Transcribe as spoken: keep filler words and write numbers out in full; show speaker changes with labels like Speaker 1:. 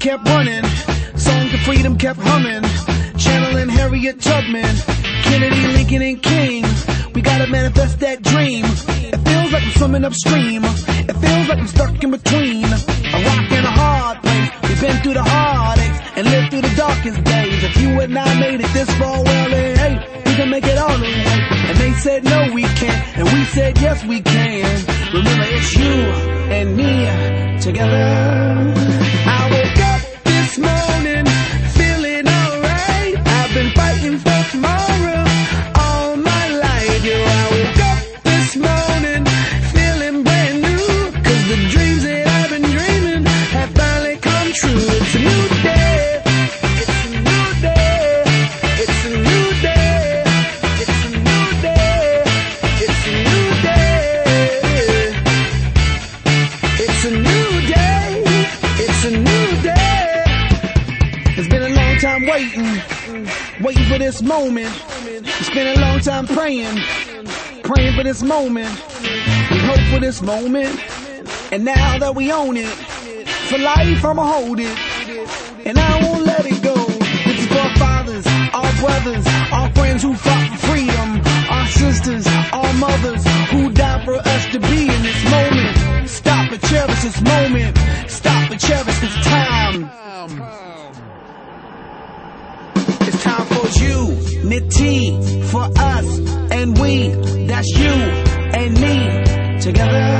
Speaker 1: kept running. Songs of freedom kept humming. Channeling Harriet Tubman, Kennedy, Lincoln, and King. We gotta manifest that dream. It feels like I'm swimming upstream. It feels like I'm stuck in between a rock and a hard place. We've been through the heartaches and lived through the darkest days. If you and I made it this far, well, then, hey, we can make it all the way. And they said no, we can't, and we said yes, we can. Remember, it's you and me together. I woke up this morning feeling alright. I've been fighting for tomorrow all my life. Yo, I woke up this morning feeling brand new, 'cause the dreams that I've been dreaming have finally come true. It's a new day. It's a new day. It's a new day. It's a new day. It's a new day. It's a new day. It's a new day. It's been a long time waiting, waiting for this moment. It's been a long time praying, praying for this moment. We hope for this moment, and now that we own it, for life I'ma hold it, and I won't let it go. This is for our fathers, our brothers, our friends who fought for freedom, our sisters, our mothers who died for us to be in this moment. Stop and cherish this moment. Stop and cherish this time. It's time for unity, for us and we. That's you and me together.